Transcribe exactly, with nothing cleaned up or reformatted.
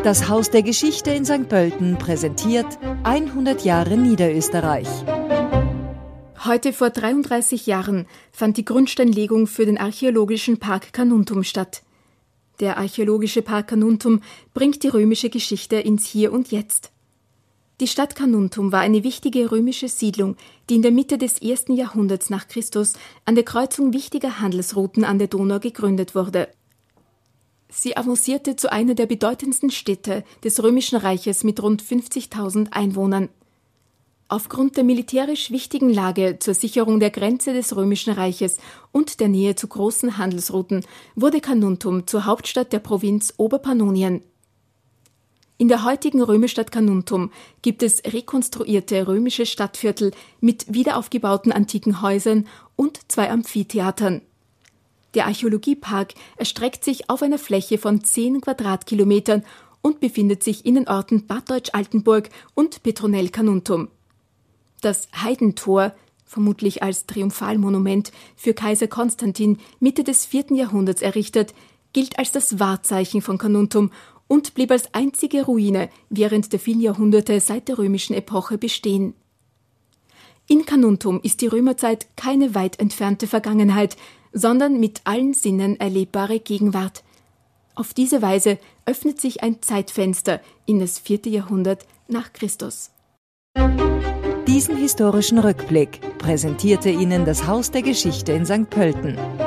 Das Haus der Geschichte in Sankt Pölten präsentiert hundert Jahre Niederösterreich. Heute vor dreiunddreißig Jahren fand die Grundsteinlegung für den archäologischen Park Carnuntum statt. Der archäologische Park Carnuntum bringt die römische Geschichte ins Hier und Jetzt. Die Stadt Carnuntum war eine wichtige römische Siedlung, die in der Mitte des ersten Jahrhunderts nach Christus an der Kreuzung wichtiger Handelsrouten an der Donau gegründet wurde. Sie avancierte zu einer der bedeutendsten Städte des Römischen Reiches mit rund fünfzigtausend Einwohnern. Aufgrund der militärisch wichtigen Lage zur Sicherung der Grenze des Römischen Reiches und der Nähe zu großen Handelsrouten wurde Carnuntum zur Hauptstadt der Provinz Oberpannonien. In der heutigen Römerstadt Carnuntum gibt es rekonstruierte römische Stadtviertel mit wiederaufgebauten antiken Häusern und zwei Amphitheatern. Der Archäologiepark erstreckt sich auf einer Fläche von zehn Quadratkilometern und befindet sich in den Orten Bad Deutsch-Altenburg und Petronell Carnuntum. Das Heidentor, vermutlich als Triumphalmonument für Kaiser Konstantin Mitte des vierten Jahrhunderts errichtet, gilt als das Wahrzeichen von Carnuntum und blieb als einzige Ruine während der vielen Jahrhunderte seit der römischen Epoche bestehen. In Carnuntum ist die Römerzeit keine weit entfernte Vergangenheit, sondern mit allen Sinnen erlebbare Gegenwart. Auf diese Weise öffnet sich ein Zeitfenster in das vierte Jahrhundert nach Christus. Diesen historischen Rückblick präsentierte Ihnen das Haus der Geschichte in Sankt Pölten.